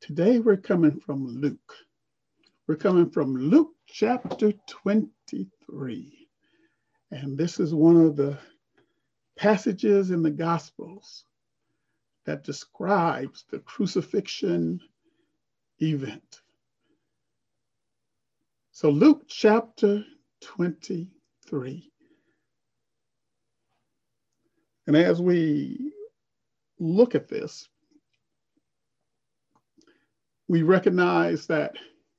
Today we're coming from Luke. We're coming from Luke chapter 23. And this is one of the passages in the Gospels that describes the crucifixion event. So Luke chapter 23. And as we look at this, we recognize that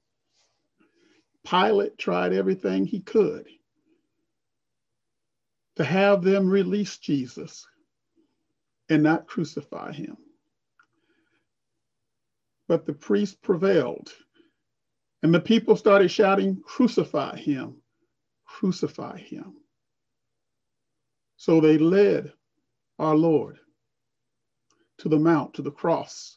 Pilate tried everything he could to have them release Jesus and not crucify him. But the priest prevailed, and the people started shouting, "Crucify him, crucify him." So they led our Lord to the mount, to the cross.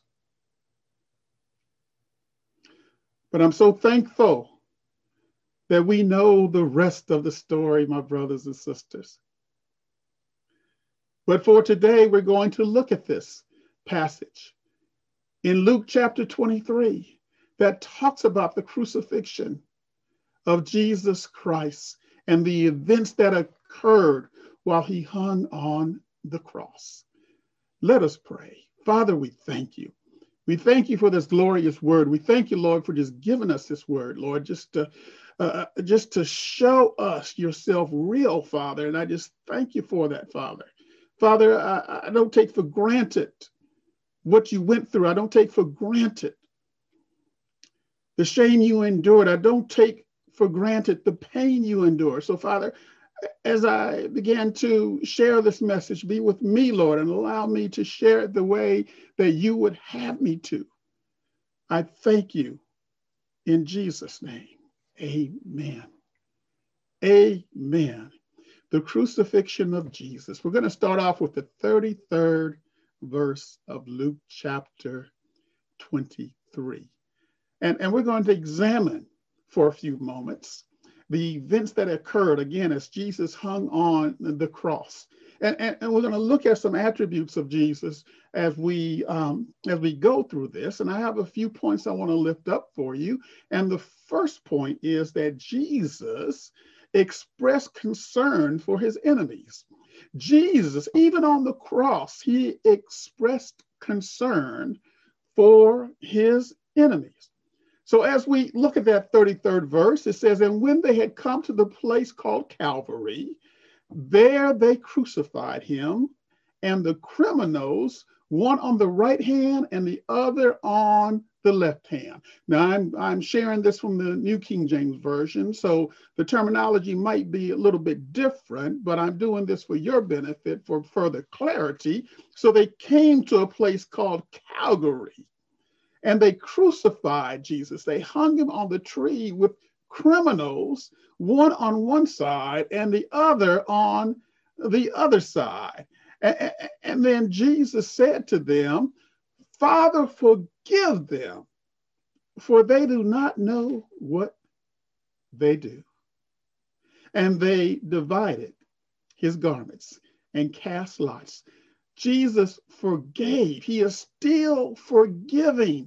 But I'm so thankful that we know the rest of the story, my brothers and sisters. But for today, we're going to look at this passage in Luke chapter 23 that talks about the crucifixion of Jesus Christ and the events that occurred while he hung on the cross. Let us pray. Father, we thank you. We thank you for this glorious word. We thank you, Lord, for just giving us this word, Lord, just to show us yourself real, Father. And I just thank you for that, Father. Father, I don't take for granted what you went through. I don't take for granted the shame you endured. I don't take for granted the pain you endured. So, Father, as I began to share this message, be with me, Lord, and allow me to share it the way that you would have me to. I thank you in Jesus' name. Amen. Amen. The crucifixion of Jesus. We're going to start off with the 33rd verse of Luke chapter 23. And we're going to examine for a few moments the events that occurred, again, as Jesus hung on the cross. And we're going to look at some attributes of Jesus as we go through this. And I have a few points I want to lift up for you. And the first point is that Jesus expressed concern for his enemies. Jesus, even on the cross, he expressed concern for his enemies. So as we look at that 33rd verse, it says, "And when they had come to the place called Calvary, there they crucified him and the criminals, one on the right hand and the other on the left hand." Now, I'm sharing this from the New King James Version, so the terminology might be a little bit different, but I'm doing this for your benefit, for further clarity. So they came to a place called Calvary, and they crucified Jesus. They hung him on the tree with criminals, one on one side and the other on the other side. And then Jesus said to them, "Father, forgive them, for they do not know what they do." And they divided his garments and cast lots. Jesus forgave. He is still forgiving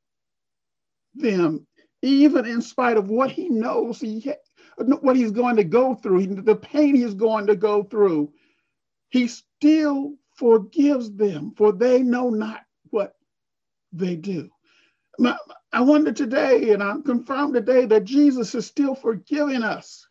them, even in spite of what he knows, what he's going to go through, the pain he's going to go through. He still forgives them, for they know not what they do. Now, I wonder today, and I'm confirmed today, that Jesus is still forgiving us,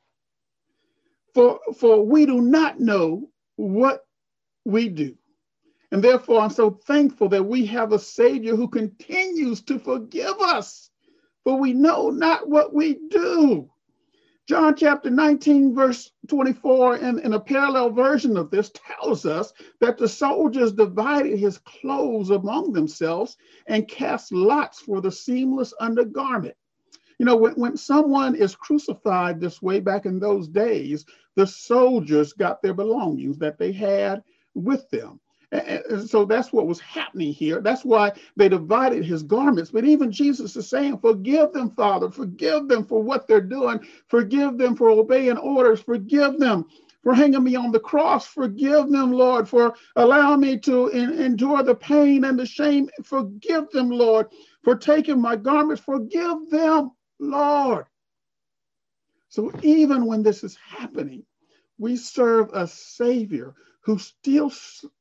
for we do not know what we do. And therefore, I'm so thankful that we have a Savior who continues to forgive us, for we know not what we do. John chapter 19, verse 24, in a parallel version of this, tells us that the soldiers divided his clothes among themselves and cast lots for the seamless undergarment. You know, when someone is crucified this way back in those days, the soldiers got their belongings that they had with them. And so that's what was happening here. That's why they divided his garments. But even Jesus is saying, "Forgive them, Father. Forgive them for what they're doing. Forgive them for obeying orders. Forgive them for hanging me on the cross. Forgive them, Lord, for allowing me to endure the pain and the shame. Forgive them, Lord, for taking my garments. Forgive them, Lord. So even when this is happening, we serve a Savior who still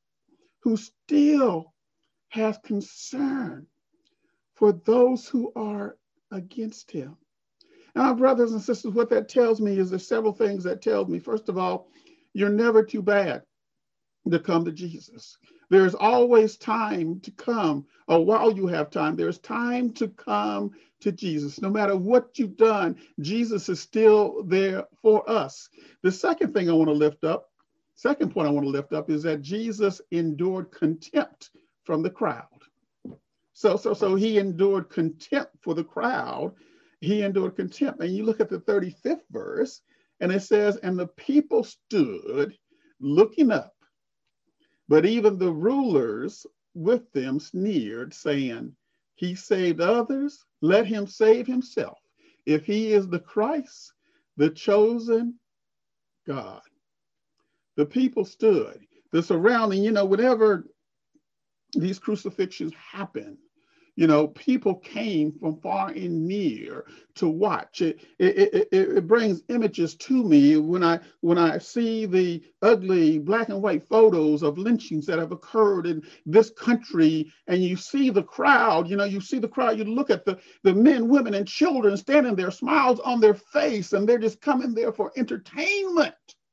has concern for those who are against him. And my brothers and sisters, what that tells me is there's several things that tells me. First of all, you're never too bad to come to Jesus. There's always time to come, or while you have time, there's time to come to Jesus. No matter what you've done, Jesus is still there for us. The second thing I want to lift up, second point I want to lift up is that Jesus endured contempt from the crowd. So he endured contempt for the crowd. He endured contempt. And you look at the 35th verse, and it says, and the people stood looking up, but even the rulers with them sneered, saying, he saved others, let him save himself, if he is the Christ, the chosen God. The people stood. The surrounding, whenever these crucifixions happen, people came from far and near to watch. It brings images to me when I see the ugly black and white photos of lynchings that have occurred in this country, and you see the crowd, you look at the men, women, and children standing there, smiles on their face, and they're just coming there for entertainment.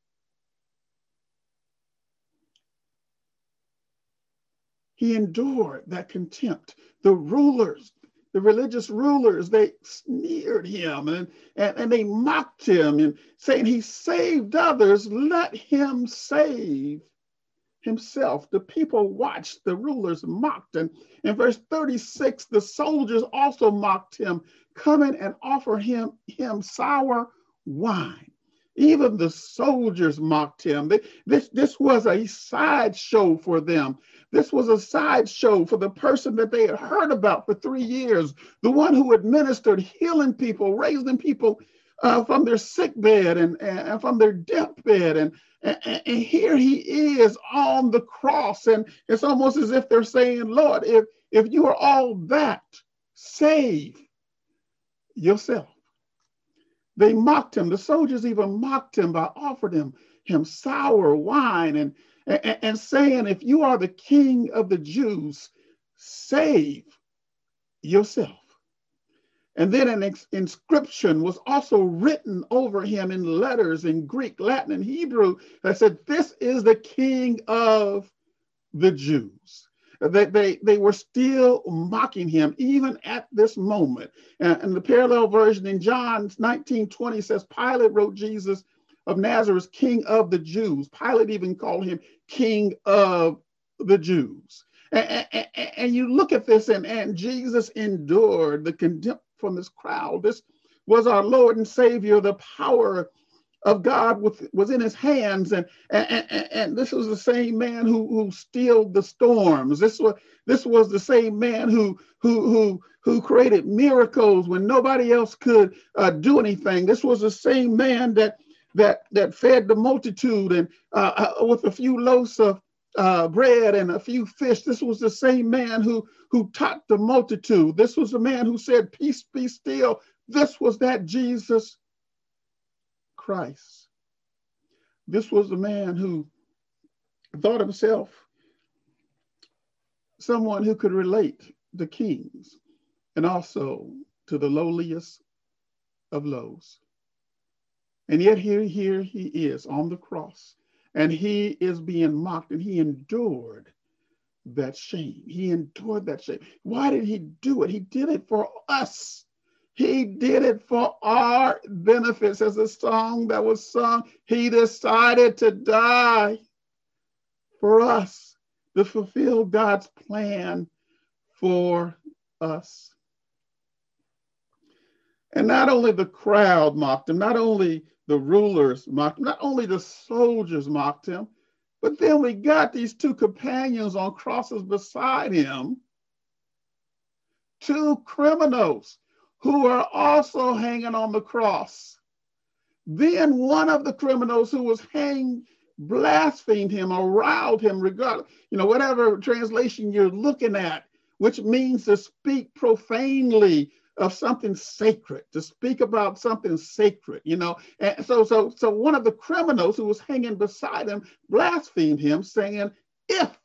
He endured that contempt. The rulers, the religious rulers, they sneered him and they mocked him and saying, he saved others, let him save himself. The people watched, the rulers mocked. And in verse 36, the soldiers also mocked him, coming and offer him sour wine. Even the soldiers mocked him. This was a sideshow for them. This was a sideshow for the person that they had heard about for 3 years, the one who administered healing people, raising people from their sick bed and from their deathbed. And here he is on the cross. And it's almost as if they're saying, Lord, if you are all that, save yourself. They mocked him. The soldiers even mocked him by offering him sour wine and saying, if you are the king of the Jews, save yourself. And then an inscription was also written over him in letters in Greek, Latin, and Hebrew that said, this is the king of the Jews. They were still mocking him even at this moment. And the parallel version in John 19:20 says, Pilate wrote Jesus of Nazareth, king of the Jews. Pilate even called him king of the Jews. And you look at this, and Jesus endured the contempt from this crowd. This was our Lord and Savior. The power of God was in his hands, and this was the same man who stilled the storms. This was the same man who created miracles when nobody else could do anything. This was the same man that fed the multitude and with a few loaves of bread and a few fish. This was the same man who taught the multitude. This was the man who said, "Peace, be still." This was that Jesus Christ. This was the man who thought himself someone who could relate to kings and also to the lowliest of lows. And yet here he is on the cross, and he is being mocked, and he endured that shame. He endured that shame. Why did he do it? He did it for us. He did it for our benefits. As a song that was sung, he decided to die for us to fulfill God's plan for us. And not only the crowd mocked him, not only the rulers mocked him, not only the soldiers mocked him, but then we got these two companions on crosses beside him, two criminals who are also hanging on the cross. Then one of the criminals who was hanged blasphemed him or riled him, regardless, whatever translation you're looking at. which means to speak profanely of something sacred, to speak about something sacred, you know. And so one of the criminals who was hanging beside him blasphemed him, saying, if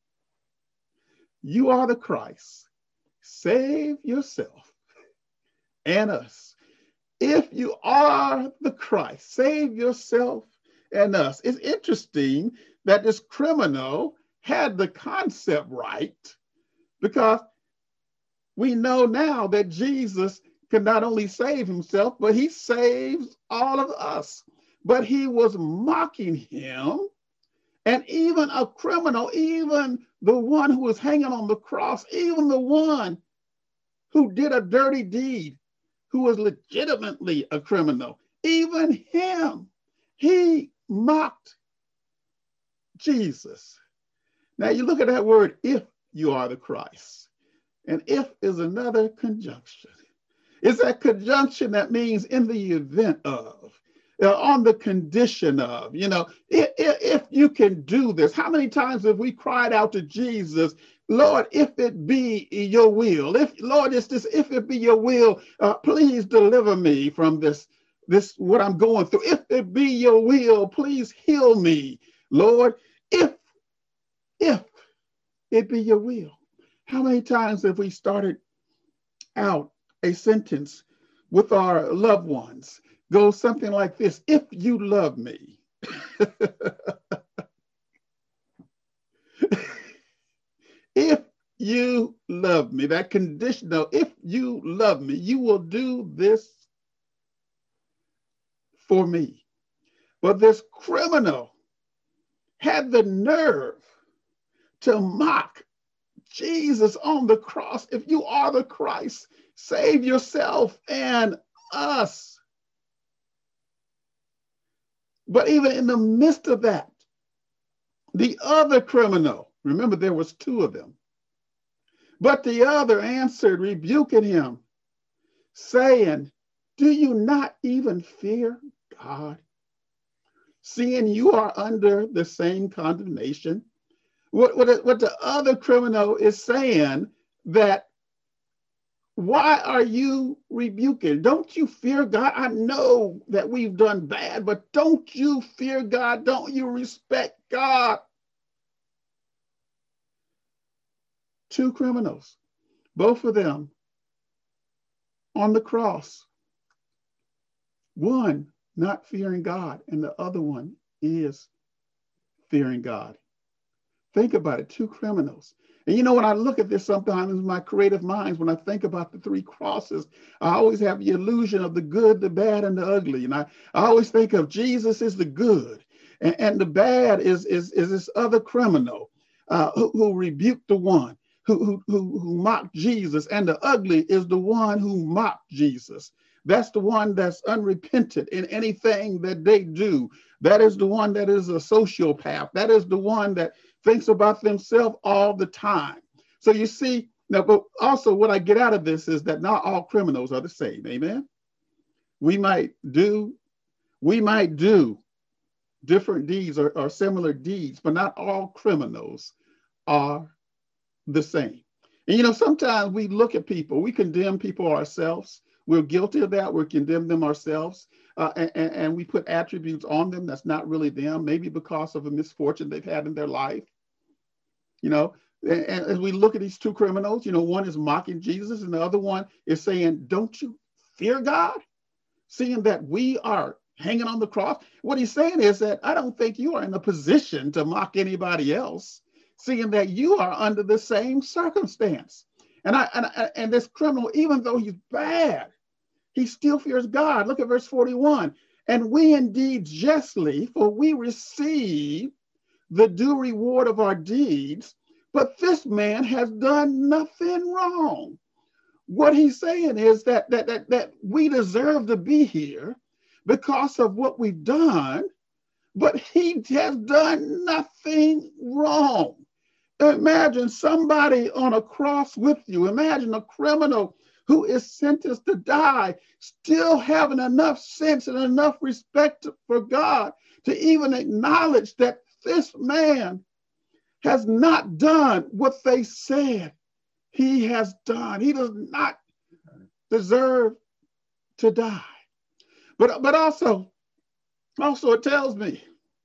you are the Christ, save yourself and us. If you are the Christ, save yourself and us. It's interesting that this criminal had the concept right, because we know now that Jesus can not only save himself, but he saves all of us. But he was mocking him. And even a criminal, even the one who was hanging on the cross, even the one who did a dirty deed, who was legitimately a criminal, even him, he mocked Jesus. Now you look at that word, if you are the Christ. And if is another conjunction. It's that conjunction that means in the event of, on the condition of, you know, if you can do this. How many times have we cried out to Jesus, Lord, if it be your will, if it be your will, please deliver me from this, what I'm going through. If it be your will, please heal me, Lord, if it be your will. How many times have we started out a sentence with our loved ones? Goes something like this: if you love me. If you love me, that conditional, if you love me, you will do this for me. But this criminal had the nerve to mock Jesus on the cross. If you are the Christ, save yourself and us. But even in the midst of that, the other criminal, remember there was two of them, but the other answered, rebuking him, saying, do you not even fear God, seeing you are under the same condemnation? What the other criminal is saying, that why are you rebuking? Don't you fear God? I know that we've done bad, but don't you fear God? Don't you respect God? Two criminals, both of them on the cross. One not fearing God, and the other one is fearing God. Think about it, two criminals. And you know, when I look at this sometimes in my creative minds, when I think about the three crosses, I always have the illusion of the good, the bad, and the ugly. And I always think of Jesus is the good, and the bad is this other criminal who rebuked the one who mocked Jesus, and the ugly is the one who mocked Jesus. That's the one that's unrepentant in anything that they do. That is the one that is a sociopath. That is the one that thinks about themselves all the time. So you see, now, but also what I get out of this is that not all criminals are the same. Amen. We might do different deeds or similar deeds, but not all criminals are the same. And you know, sometimes we look at people, we condemn people ourselves. We're guilty of that. We condemn them ourselves, and we put attributes on them that's not really them, maybe because of a misfortune they've had in their life. You know, and as we look at these two criminals, you know, one is mocking Jesus and the other one is saying, don't you fear God? Seeing that we are hanging on the cross. What he's saying is that I don't think you are in a position to mock anybody else, seeing that you are under the same circumstance. And this criminal, even though he's bad, he still fears God. Look at verse 41. And we indeed justly, for we receive the due reward of our deeds, but this man has done nothing wrong. What he's saying is that we deserve to be here because of what we've done, but he has done nothing wrong. Imagine somebody on a cross with you. Imagine a criminal who is sentenced to die, still having enough sense and enough respect for God to even acknowledge that this man has not done what they said he has done. He does not deserve to die. But also it tells me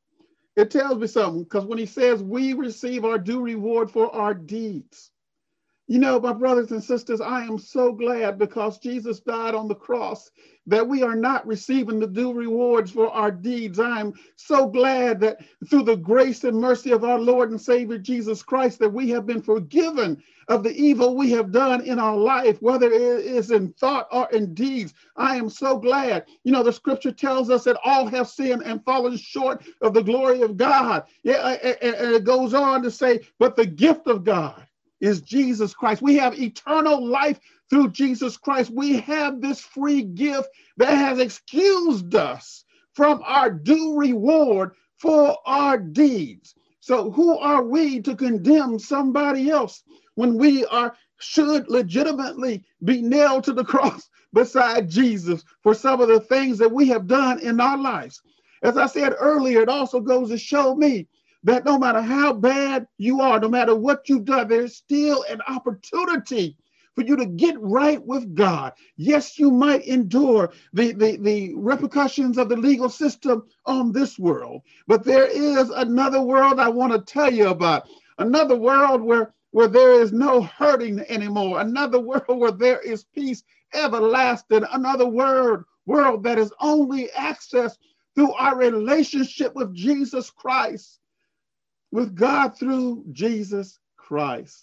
something, because when he says we receive our due reward for our deeds. You know, my brothers and sisters, I am so glad, because Jesus died on the cross, that we are not receiving the due rewards for our deeds. I am so glad that through the grace and mercy of our Lord and Savior Jesus Christ, that we have been forgiven of the evil we have done in our life, whether it is in thought or in deeds. I am so glad. You know, the scripture tells us that all have sinned and fallen short of the glory of God. Yeah, and it goes on to say, but the gift of God is Jesus Christ. We have eternal life through Jesus Christ. We have this free gift that has excused us from our due reward for our deeds. So who are we to condemn somebody else when we should legitimately be nailed to the cross beside Jesus for some of the things that we have done in our lives? As I said earlier, it also goes to show me that no matter how bad you are, no matter what you've done, there's still an opportunity for you to get right with God. Yes, you might endure the repercussions of the legal system on this world, but there is another world I want to tell you about. Another world where there is no hurting anymore. Another world where there is peace everlasting. Another world that is only accessed through our relationship with Jesus Christ, with God through Jesus Christ.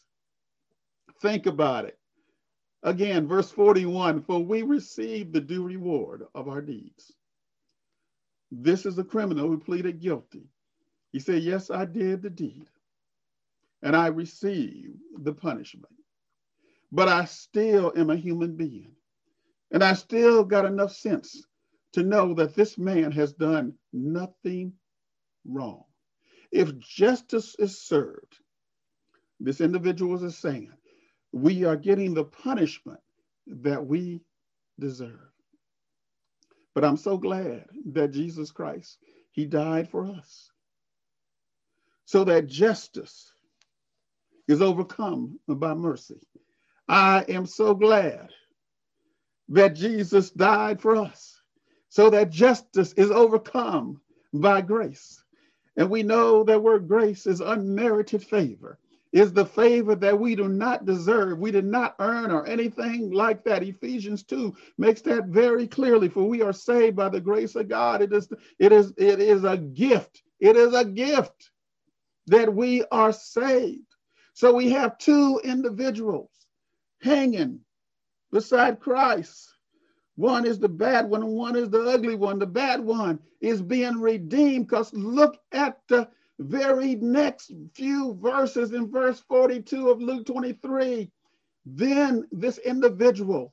Think about it. Again, verse 41, for we receive the due reward of our deeds. This is the criminal who pleaded guilty. He said, yes, I did the deed, and I received the punishment. But I still am a human being, and I still got enough sense to know that this man has done nothing wrong. If justice is served, this individual is saying, we are getting the punishment that we deserve. But I'm so glad that Jesus Christ, he died for us, so that justice is overcome by mercy. I am so glad that Jesus died for us, so that justice is overcome by grace. And we know that word grace is unmerited favor, is the favor that we do not deserve. We did not earn or anything like that. Ephesians 2 makes that very clearly. For we are saved by the grace of God. It is a gift. It is a gift that we are saved. So we have two individuals hanging beside Christ. One is the bad one and one is the ugly one. The bad one is being redeemed, because look at the very next few verses in verse 42 of Luke 23. Then this individual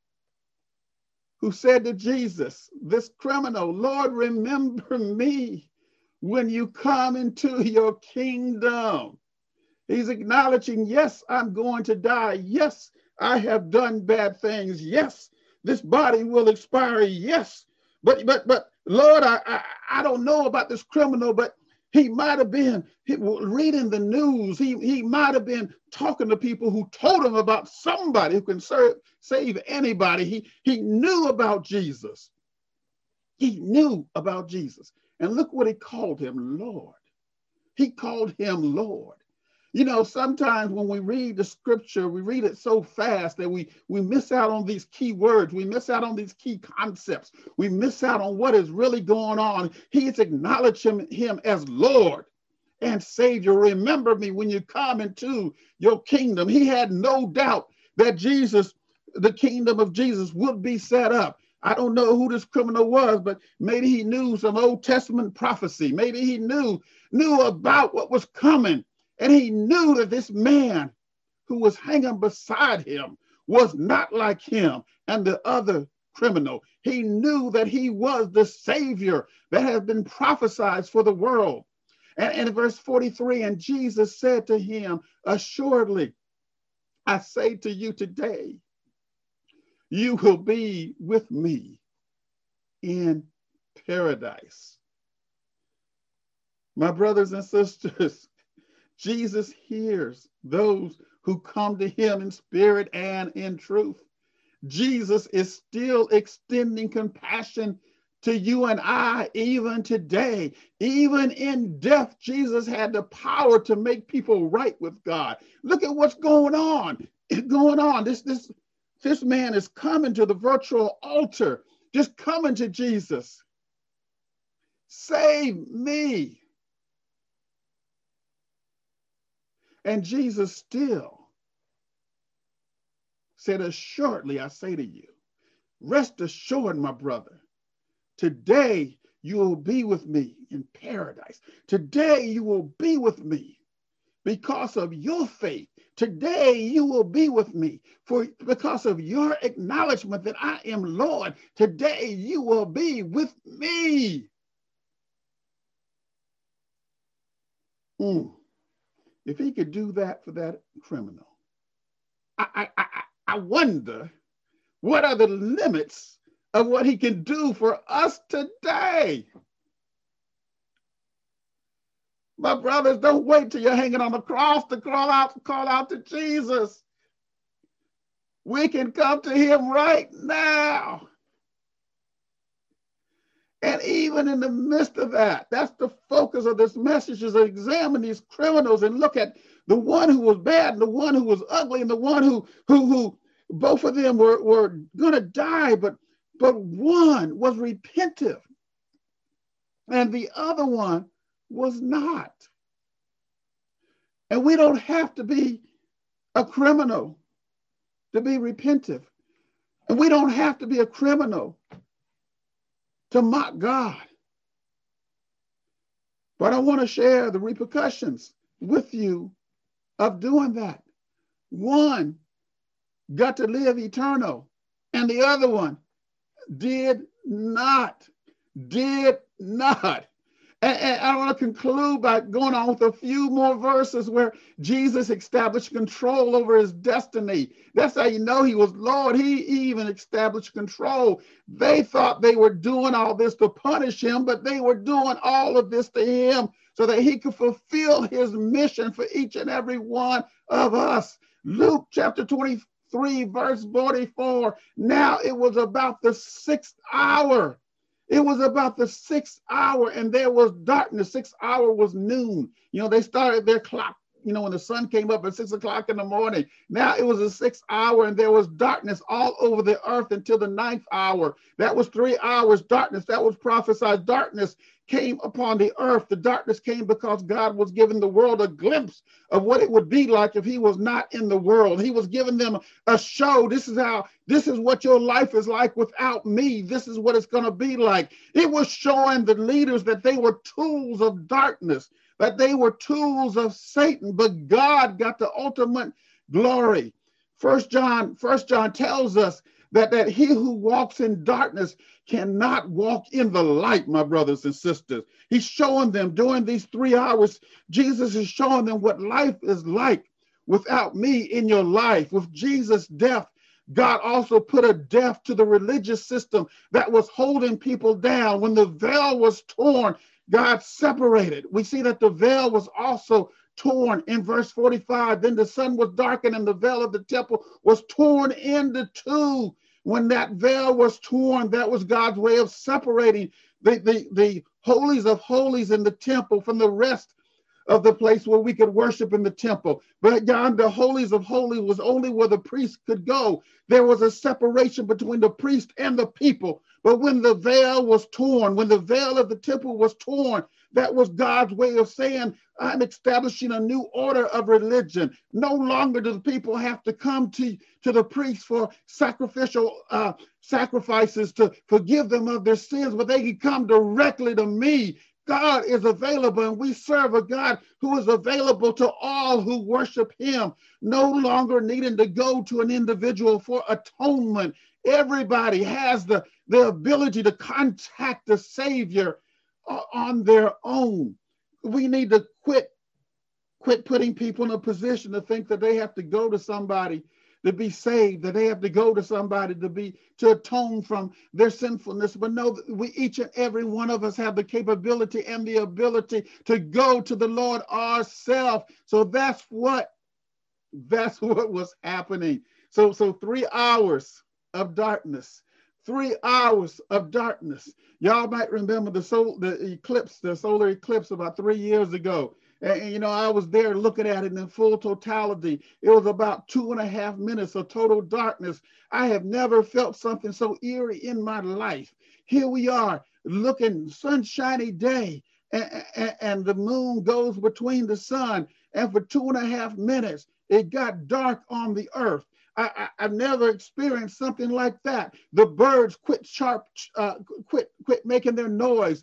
who said to Jesus, this criminal, Lord, remember me when you come into your kingdom. He's acknowledging, yes, I'm going to die. Yes, I have done bad things. Yes, this body will expire. Yes, but Lord, I don't know about this criminal, but he might have been reading the news. He might have been talking to people who told him about somebody who can save anybody. He knew about Jesus. He knew about Jesus. And look what he called him, Lord. He called him Lord. You know, sometimes when we read the scripture, we read it so fast that we miss out on these key words. We miss out on these key concepts. We miss out on what is really going on. He's acknowledging him as Lord and Savior. Remember me when you come into your kingdom. He had no doubt that Jesus, the kingdom of Jesus, would be set up. I don't know who this criminal was, but maybe he knew some Old Testament prophecy. Maybe he knew about what was coming. And he knew that this man who was hanging beside him was not like him and the other criminal. He knew that he was the Savior that had been prophesied for the world. And in verse 43, and Jesus said to him, assuredly, I say to you today, you will be with me in paradise. My brothers and sisters, Jesus hears those who come to him in spirit and in truth. Jesus is still extending compassion to you and I even today. Even in death, Jesus had the power to make people right with God. Look at what's going on. This man is coming to the virtual altar, just coming to Jesus. Save me. And Jesus still said, assuredly, I say to you, rest assured, my brother, today you will be with me in paradise. Today you will be with me because of your faith. Today you will be with me because of your acknowledgement that I am Lord. Today you will be with me. If he could do that for that criminal, I wonder what are the limits of what he can do for us today. My brothers, don't wait till you're hanging on the cross to call out to Jesus. We can come to him right now. And even in the midst of that, that's the focus of this message, is to examine these criminals and look at the one who was bad and the one who was ugly and the one who both of them were going to die, but one was repentive and the other one was not. And we don't have to be a criminal to be repentive. And we don't have to be a criminal to mock God. But I want to share the repercussions with you of doing that. One got to live eternal, and the other one did not. And I want to conclude by going on with a few more verses where Jesus established control over his destiny. That's how you know he was Lord. He even established control. They thought they were doing all this to punish him, but they were doing all of this to him so that he could fulfill his mission for each and every one of us. Luke chapter 23, verse 44. Now it was about the 6th hour. It was about the 6th hour, and there was darkness. 6th hour was noon. They started their clock, when the sun came up at 6 o'clock in the morning. Now it was the 6th hour, and there was darkness all over the earth until the 9th hour. That was 3 hours darkness. That was prophesied. Darkness came upon the earth. The darkness came because God was giving the world a glimpse of what it would be like if he was not in the world. He was giving them a show. This is what your life is like without me. This is what it's going to be like. It was showing the leaders that they were tools of darkness, that they were tools of Satan, but God got the ultimate glory. First John tells us that he who walks in darkness cannot walk in the light, my brothers and sisters. He's showing them during these 3 hours, Jesus is showing them what life is like without me in your life. With Jesus' death, God also put a death to the religious system that was holding people down. When the veil was torn, God separated. We see that the veil was also torn in verse 45. Then the sun was darkened and the veil of the temple was torn into two. When that veil was torn, that was God's way of separating the holies of holies in the temple from the rest of the place where we could worship in the temple. But God, the holies of holies was only where the priest could go. There was a separation between the priest and the people. But when the veil was torn, when the veil of the temple was torn, that was God's way of saying, I'm establishing a new order of religion. No longer do the people have to come to the priest for sacrificial sacrifices to forgive them of their sins, but they can come directly to me. God is available, and we serve a God who is available to all who worship him, no longer needing to go to an individual for atonement. Everybody has the ability to contact the Savior on their own. We need to quit putting people in a position to think that they have to go to somebody to be saved, that they have to go to somebody to atone from their sinfulness. But no, we each and every one of us have the capability and the ability to go to the Lord ourselves. So that's what That's what was happening. So 3 hours of darkness. 3 hours of darkness. Y'all might remember the solar eclipse about 3 years ago. And you know, I was there looking at it in full totality. It was about 2.5 minutes of total darkness. I have never felt something so eerie in my life. Here we are looking sunshiny day, and the moon goes between the sun. And for 2.5 minutes, it got dark on the earth. I've never experienced something like that. The birds quit making their noise.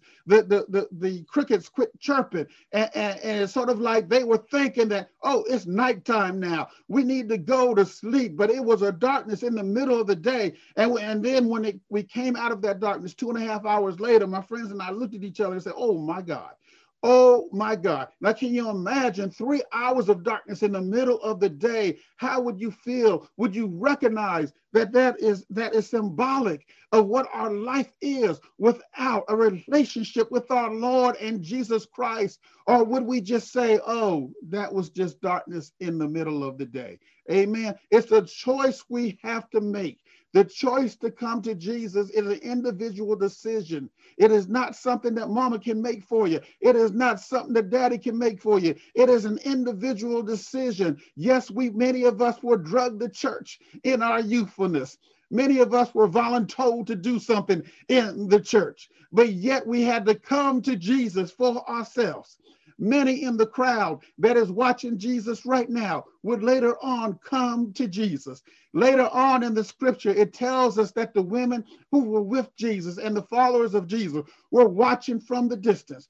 The crickets quit chirping, and it's sort of like they were thinking that, oh, it's nighttime now. We need to go to sleep. But it was a darkness in the middle of the day, and then when we came out of that darkness 2.5 hours later, my friends and I looked at each other and said, "Oh my God." Oh my God. Now, can you imagine 3 hours of darkness in the middle of the day? How would you feel? Would you recognize that is symbolic of what our life is without a relationship with our Lord and Jesus Christ? Or would we just say, oh, that was just darkness in the middle of the day? Amen. It's a choice we have to make. The choice to come to Jesus is an individual decision. It is not something that mama can make for you. It is not something that daddy can make for you. It is an individual decision. Yes, many of us were drugged to church in our youthfulness. Many of us were voluntold to do something in the church, but yet we had to come to Jesus for ourselves. Many in the crowd that is watching Jesus right now would later on come to Jesus. Later on in the scripture, it tells us that the women who were with Jesus and the followers of Jesus were watching from the distance.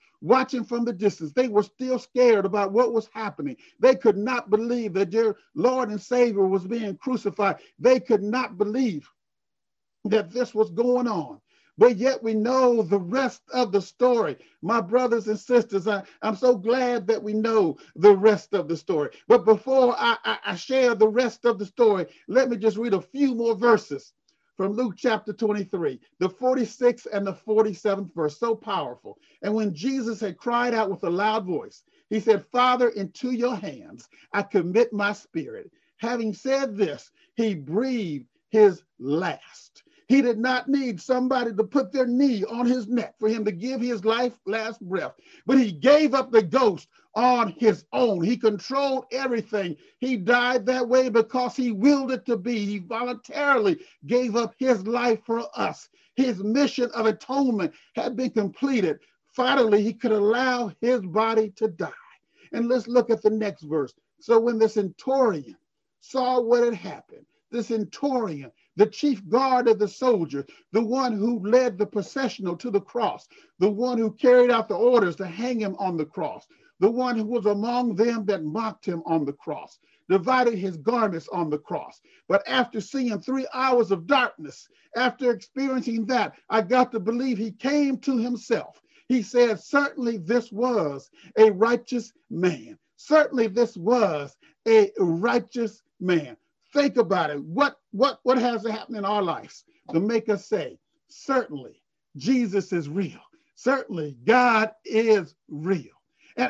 They were still scared about what was happening. They could not believe that their Lord and Savior was being crucified. They could not believe that this was going on. But yet we know the rest of the story. My brothers and sisters, I'm so glad that we know the rest of the story. But before I share the rest of the story, let me just read a few more verses from Luke chapter 23, the 46th and the 47th verse, so powerful. And when Jesus had cried out with a loud voice, he said, "Father, into your hands I commit my spirit." Having said this, he breathed his last. He did not need somebody to put their knee on his neck for him to give his last breath, but he gave up the ghost on his own. He controlled everything. He died that way because he willed it to be. He voluntarily gave up his life for us. His mission of atonement had been completed. Finally, he could allow his body to die. And let's look at the next verse. So when the centurion saw what had happened, the centurion, the chief guard of the soldiers, the one who led the processional to the cross, the one who carried out the orders to hang him on the cross, the one who was among them that mocked him on the cross, divided his garments on the cross. But after seeing 3 hours of darkness, after experiencing that, I got to believe he came to himself. He said, certainly this was a righteous man. Certainly this was a righteous man. Think about it. What has to happen in our lives to make us say, certainly Jesus is real. Certainly God is real. And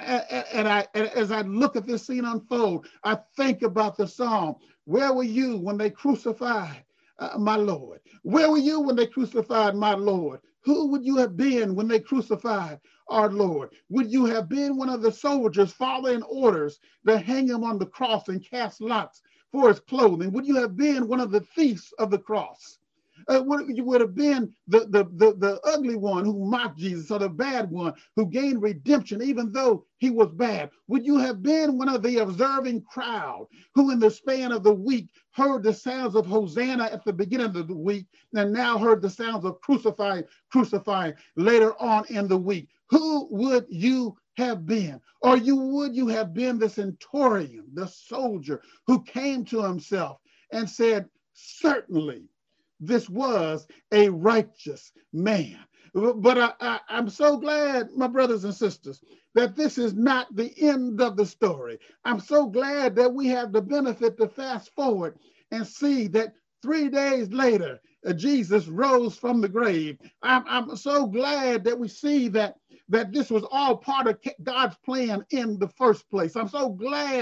as I look at this scene unfold, I think about the psalm. Where were you when they crucified my Lord? Where were you when they crucified my Lord? Who would you have been when they crucified our Lord? Would you have been one of the soldiers following orders to hang him on the cross and cast lots for his clothing? Would you have been one of the thieves of the cross? You would have been the ugly one who mocked Jesus, or the bad one who gained redemption even though he was bad? Would you have been one of the observing crowd who in the span of the week heard the sounds of Hosanna at the beginning of the week and now heard the sounds of crucifying later on in the week? Who would you have been? Or would you have been the centurion, the soldier who came to himself and said, certainly this was a righteous man? But I'm so glad, my brothers and sisters, that this is not the end of the story. I'm so glad that we have the benefit to fast forward and see that 3 days later, Jesus rose from the grave. I'm so glad that we see that this was all part of God's plan in the first place. I'm so glad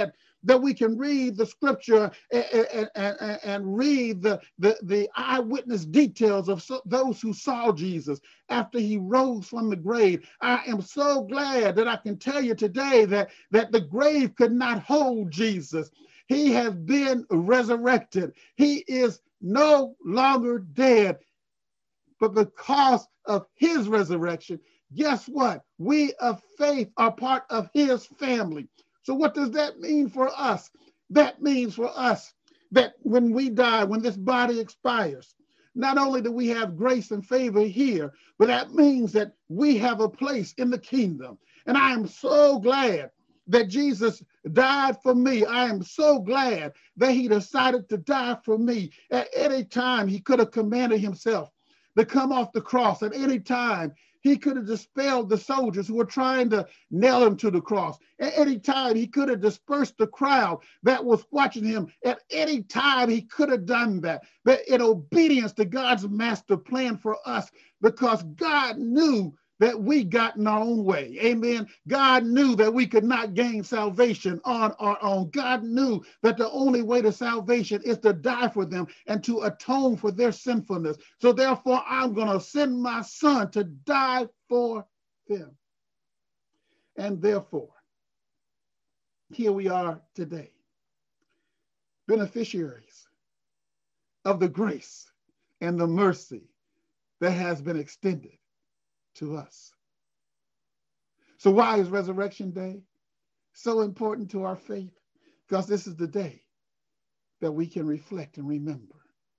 that we can read the scripture and read the eyewitness details of those who saw Jesus after he rose from the grave. I am so glad that I can tell you today that the grave could not hold Jesus. He has been resurrected. He is no longer dead. But because of his resurrection, guess what? We of faith are part of his family. So what does that mean for us? That means for us that when we die, when this body expires, not only do we have grace and favor here, but that means that we have a place in the kingdom. And I am so glad that Jesus died for me. I am so glad that he decided to die for me. At any time, he could have commanded himself to come off the cross. At any time, he could have dispelled the soldiers who were trying to nail him to the cross. At any time, he could have dispersed the crowd that was watching him. At any time, he could have done that. But in obedience to God's master plan for us, because God knew that we got in our own way. Amen. God knew that we could not gain salvation on our own. God knew that the only way to salvation is to die for them and to atone for their sinfulness. So therefore, I'm going to send my son to die for them. And therefore, here we are today, beneficiaries of the grace and the mercy that has been extended to us. So why is Resurrection Day so important to our faith? Because this is the day that we can reflect and remember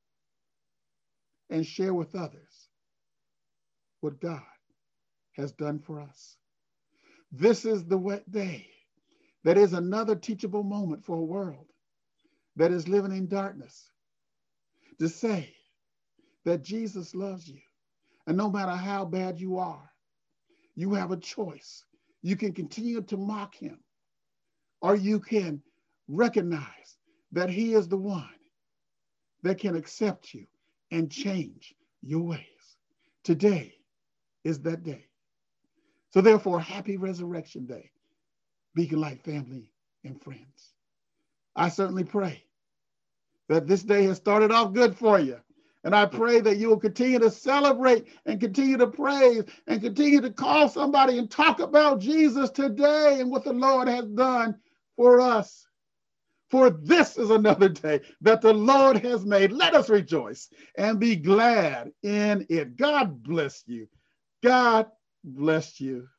and share with others what God has done for us. This is the day that is another teachable moment for a world that is living in darkness, to say that Jesus loves you. And no matter how bad you are, you have a choice. You can continue to mock him, or you can recognize that he is the one that can accept you and change your ways. Today is that day. So therefore, happy Resurrection Day, Beacon Light family and friends. I certainly pray that this day has started off good for you. And I pray that you will continue to celebrate and continue to praise and continue to call somebody and talk about Jesus today and what the Lord has done for us. For this is another day that the Lord has made. Let us rejoice and be glad in it. God bless you. God bless you.